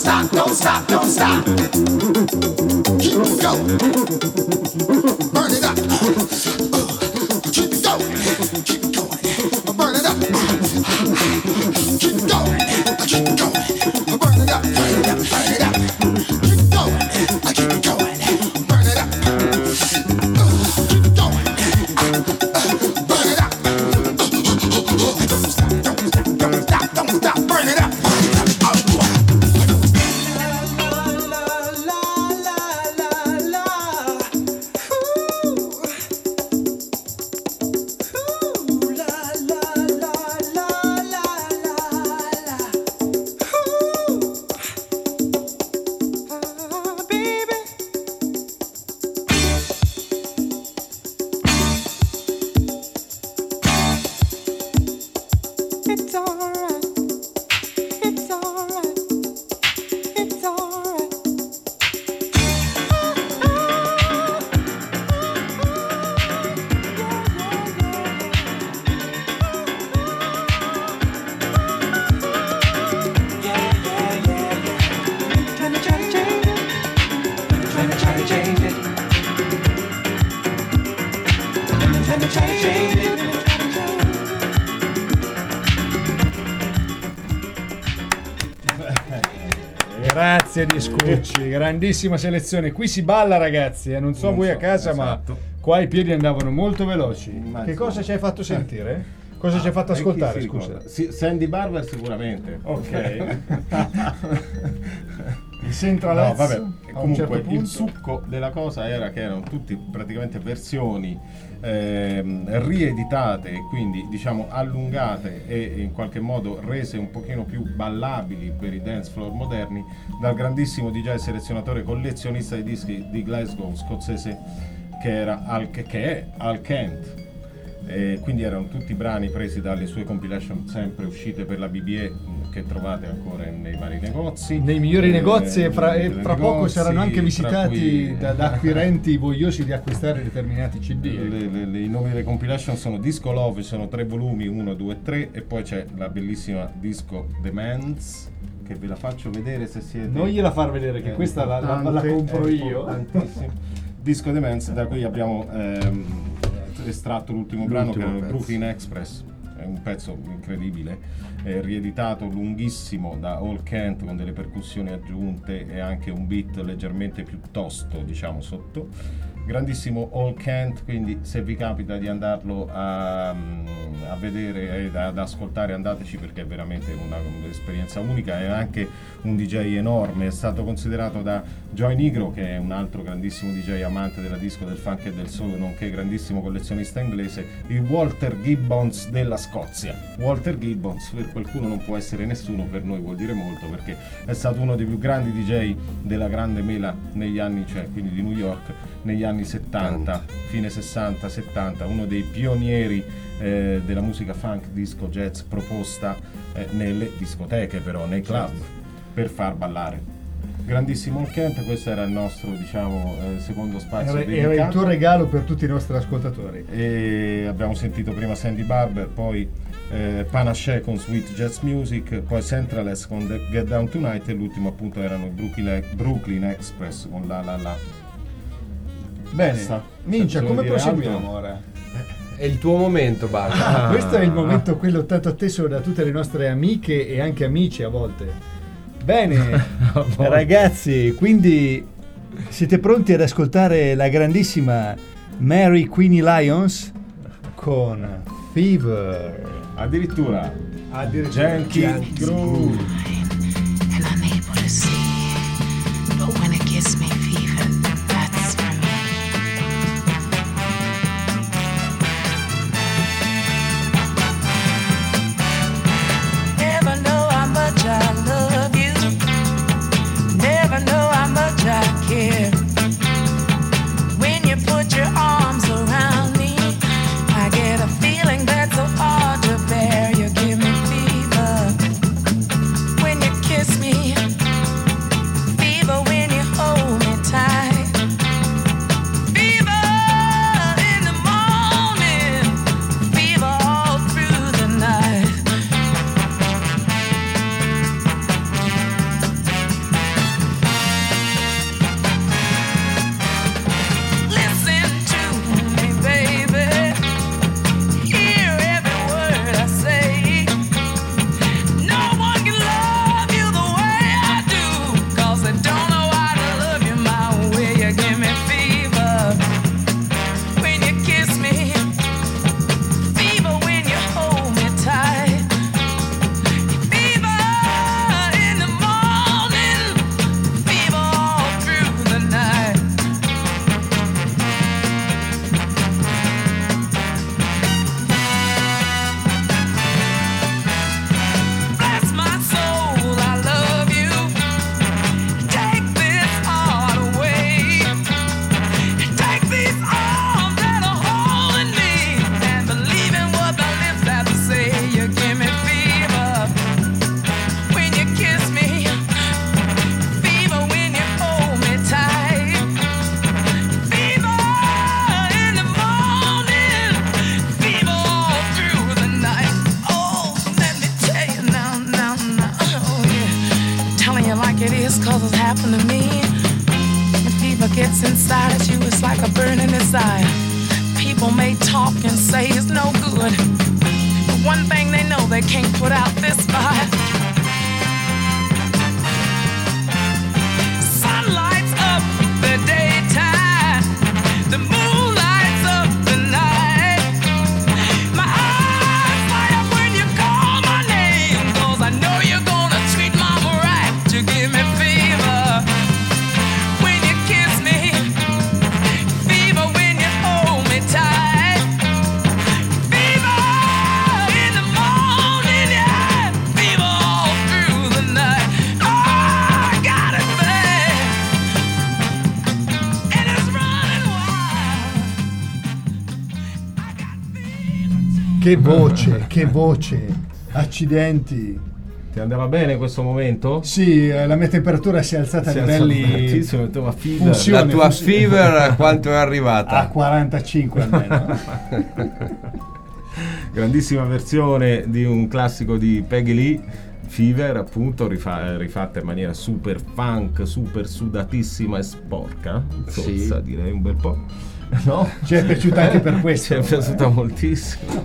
Speaker 9: stop, don't stop, don't stop. Keep it going. Burn it up. Keep it going. Keep it going. Burn it up. Keep it going. Keep it going. Burn it up. Burn it up. Burn it up. Keep it going. Keep it going. Burn it up. Keep it going. Burn it up. Don't stop, don't stop, don't stop, don't stop. Burn it up.
Speaker 4: It's alright. It's alright. It's alright. Trying to change it. Trying to change it. Trying to change it.
Speaker 1: Grazie di Scucci, grandissima selezione. Qui si balla, ragazzi, non so
Speaker 2: Non
Speaker 1: voi
Speaker 2: so,
Speaker 1: a casa,
Speaker 2: esatto.
Speaker 1: ma qua i piedi andavano molto veloci.
Speaker 2: Ma
Speaker 1: Che
Speaker 2: insomma.
Speaker 1: cosa ci hai fatto sentire? Cosa ci hai fatto
Speaker 2: E chi
Speaker 1: ascoltare,
Speaker 2: si
Speaker 1: scusa?
Speaker 2: ricorda? Sì, Sandy Barber sicuramente.
Speaker 1: Ok. Il Central
Speaker 2: No,
Speaker 1: Heads,
Speaker 2: vabbè,
Speaker 1: a un
Speaker 2: comunque
Speaker 1: certo punto.
Speaker 2: il succo della cosa era che erano tutti praticamente versioni rieditate e quindi diciamo allungate e in qualche modo rese un pochino più ballabili per i dance floor moderni dal grandissimo DJ selezionatore collezionista di dischi di Glasgow scozzese che è Al Kent. Quindi erano tutti brani presi dalle sue compilation sempre uscite per la BBE che trovate ancora nei vari negozi,
Speaker 1: Nei migliori negozi e fra poco
Speaker 2: negozi,
Speaker 1: saranno anche
Speaker 2: tra
Speaker 1: visitati
Speaker 2: cui-
Speaker 1: da acquirenti vogliosi di acquistare determinati CD.
Speaker 2: I nomi delle compilation sono Disco Love, sono 3 volumi, 1, 2, 3 e poi c'è la bellissima Disco Demands che ve la faccio vedere se siete...
Speaker 1: Non gliela far vedere che questa la compro io.
Speaker 2: Tantissimo. Disco Demands da cui abbiamo estratto l'ultimo brano che era
Speaker 3: pezzo.
Speaker 2: Brooklyn Express, è un pezzo incredibile, rieditato lunghissimo da Al Kent con delle percussioni aggiunte e anche un beat leggermente più tosto diciamo sotto. Grandissimo Al Kent, quindi se vi capita di andarlo a vedere e ad ascoltare andateci perché è veramente un'esperienza unica, è anche un DJ enorme, è stato considerato da Joy Negro che è un altro grandissimo DJ amante della disco, del funk e del soul nonché grandissimo collezionista inglese, il Walter Gibbons della Scozia. Walter Gibbons per qualcuno non può essere nessuno, per noi vuol dire molto perché è stato uno dei più grandi DJ della grande mela negli anni, cioè quindi di New York negli anni 70, fine 60, 70, uno dei pionieri della musica funk, disco, jazz proposta nelle discoteche però, nei club, per far ballare. Grandissimo Al Kent, questo era il nostro diciamo secondo spazio
Speaker 1: Era il
Speaker 2: dedicato.
Speaker 1: tuo regalo per tutti i nostri ascoltatori.
Speaker 2: E abbiamo sentito prima Sandy Barber, poi Panache con Sweet Jazz Music, poi Centraless con The Get Down Tonight e l'ultimo appunto erano i Brooklyn Express con La La La.
Speaker 1: Bene,
Speaker 2: Sta-
Speaker 1: Mincia,
Speaker 2: se
Speaker 1: come
Speaker 2: bisogna dire
Speaker 1: proseguiamo
Speaker 2: altro.
Speaker 1: ora?
Speaker 3: È il tuo momento, Barba.
Speaker 1: Questo è il momento quello tanto atteso da tutte le nostre amiche e anche amici a volte. Bene, ragazzi, quindi siete pronti ad ascoltare la grandissima Mary Queenie Lyons con Fever.
Speaker 2: Addirittura Yankee Groove.
Speaker 4: And I'm able to see it. But when it gives me fever, that's for me. Never know how much I love you. Never know how much I care. When you put your arms around me, I get a feeling that's so hard to bear. You give me fever when you kiss me, fever when you hold me this 'cause it's happened to me. When fever gets inside of you, it's like a burning desire. People may talk and say it's no good, but one thing they know, they can't put out this fire. Sun lights up the daytime, the moon lights up the night. My eyes light up when you call my name, 'cause I know you're gonna treat mama right. You give me fever when you kiss me, fever when you hold me tight, fever in the morning, yeah, fever all through the night. Oh, I got it bad, and it's running wild. I got fever.
Speaker 1: Che voce, accidenti.
Speaker 2: Ti andava bene questo momento?
Speaker 1: Sì, la mia temperatura si è alzata a livelli
Speaker 2: tantissimo, la tua fever.
Speaker 1: funzione,
Speaker 3: La tua
Speaker 1: funzione.
Speaker 3: fever a quanto è arrivata?
Speaker 1: a 45 almeno.
Speaker 2: Grandissima versione di un classico di Peggy Lee, Fever, appunto, rifatta in maniera super funk, super sudatissima e sporca, zozza, direi un bel po'. No?
Speaker 1: Ci è piaciuta anche per questo.
Speaker 2: Ci è piaciuta moltissimo.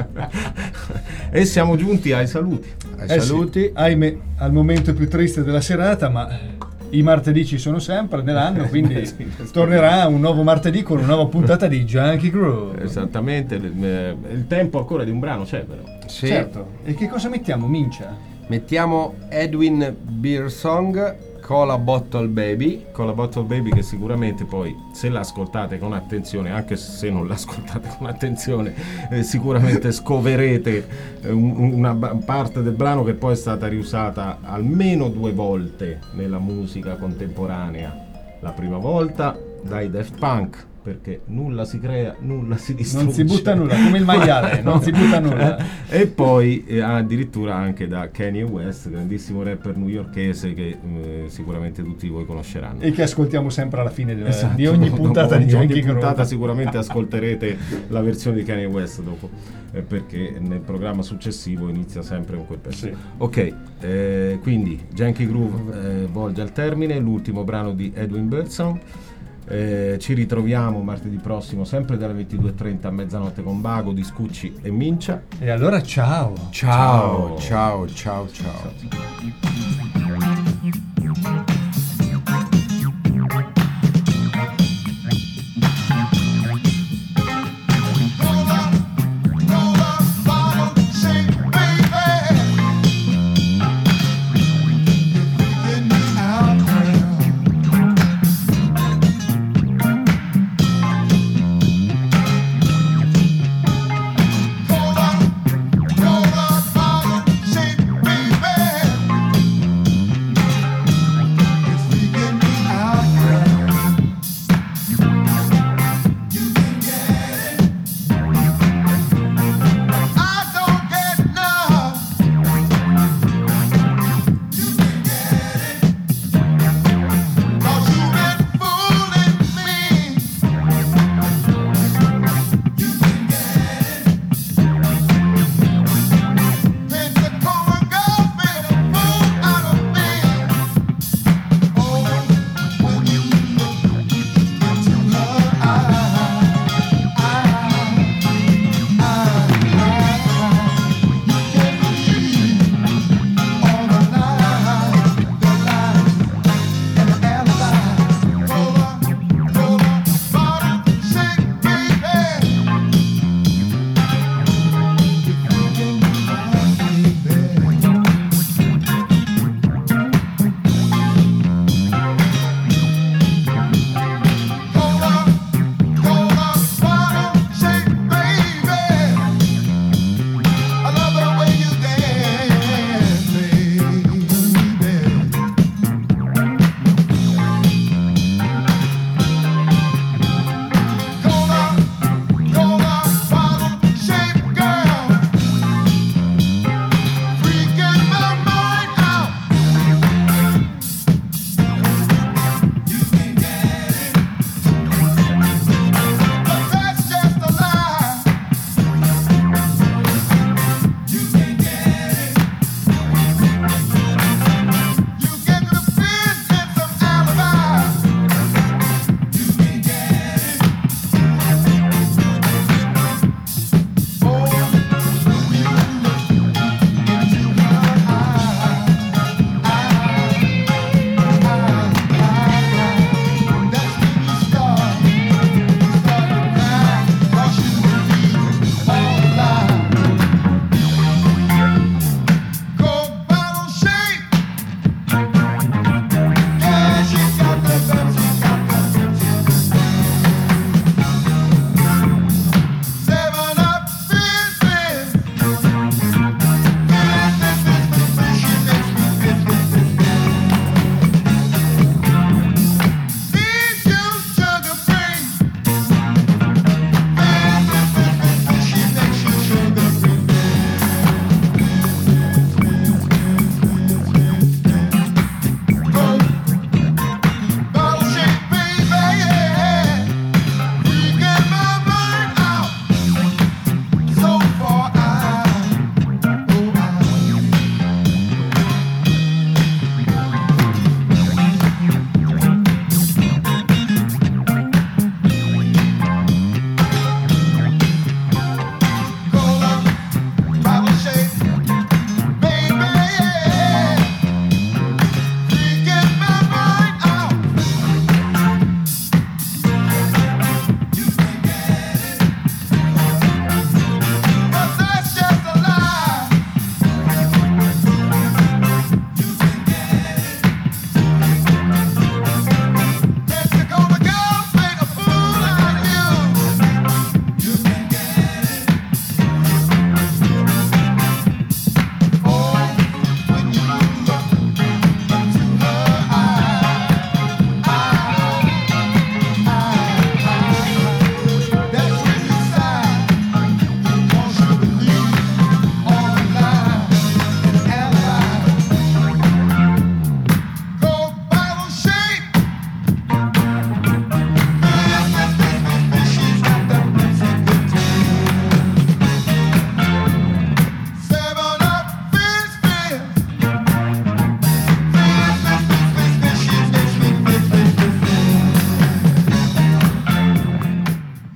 Speaker 2: E siamo giunti ai saluti.
Speaker 3: Saluti.
Speaker 1: Sì, ahimè, al momento più triste della serata, ma i martedì ci sono sempre nell'anno, quindi tornerà un nuovo martedì con una nuova puntata di Junkie Groove.
Speaker 2: Esattamente, il tempo ancora di un brano c'è però.
Speaker 3: Sì.
Speaker 1: Certo. E che cosa mettiamo, Mincia?
Speaker 3: Mettiamo Edwin Beer Song, Cola Bottle Baby.
Speaker 2: Con la Bottle Baby, che sicuramente poi, se l'ascoltate con attenzione, anche se non l'ascoltate con attenzione, sicuramente scoverete una parte del brano che poi è stata riusata almeno 2 volte nella musica contemporanea. La prima volta dai Daft Punk, perché nulla si crea, nulla si distrugge.
Speaker 1: Non si butta nulla, come il maiale, non si butta nulla.
Speaker 2: E poi addirittura anche da Kanye West, grandissimo rapper newyorkese che sicuramente tutti voi conosceranno.
Speaker 1: E che ascoltiamo sempre alla fine
Speaker 2: Esatto,
Speaker 1: di ogni puntata di
Speaker 2: ogni
Speaker 1: Junkie
Speaker 2: puntata
Speaker 1: Groove.
Speaker 2: sicuramente ascolterete la versione di Kanye West dopo, perché nel programma successivo inizia sempre con quel pezzo.
Speaker 1: Sì.
Speaker 2: Ok, quindi Junkie Groove volge al termine, l'ultimo brano di Edwin Birdsong. Ci ritroviamo martedì prossimo sempre dalle 22:30 a mezzanotte con Bago, Di Scucci e Mincia.
Speaker 1: E allora ciao.
Speaker 3: Ciao, ciao, ciao, ciao.